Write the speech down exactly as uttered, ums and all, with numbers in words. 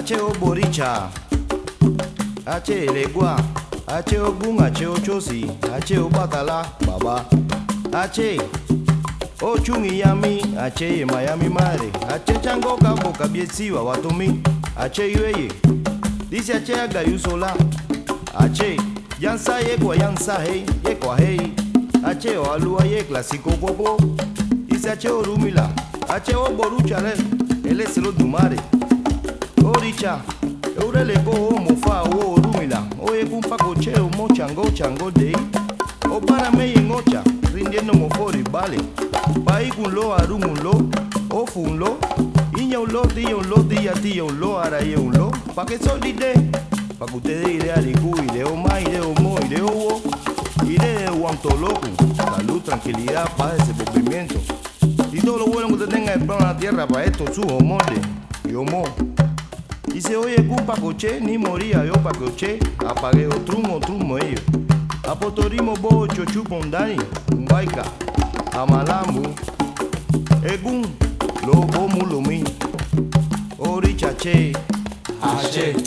H O Boricha, H Legua, H O Gun, H O Chosi, H O Batala, Baba, H O Chungi Yami, H Miami Madre, H Chango Cabo Cabiesiva, Batumi, H Ueye, dice H Agayusola, H Yansa Yekwa Yansa Hey, Yekwa Hey, H O Alua Ye Clásico Popo, dice H O Rumila, H O Borucha, él es el Dumare. Oricha, Eurele go mofa o rumila, o e bumpa coche o mo chango chango de o para me en ocha, rindiendo mofori vale, pai kun lo arum un lo, o fun lo, iña un lo, dia un lo, dia dia un lo, ara ye un lo, pa que soy de, pa que ustedes idea de cu, idea o ma, idea o mo, idea o idea de guanto loco, salud, tranquilidad, paz, desenvolvimiento, y todo lo bueno que usted tenga en plan a la tierra para esto, su molde, y homo. Y se oye culpa coche, ni moría yo pa' coche, apagué otro otro ellos. A Potorimo bocho chupondani, un baika, a Malambu, Egun, lo bomu lo mi, Oricha che, H.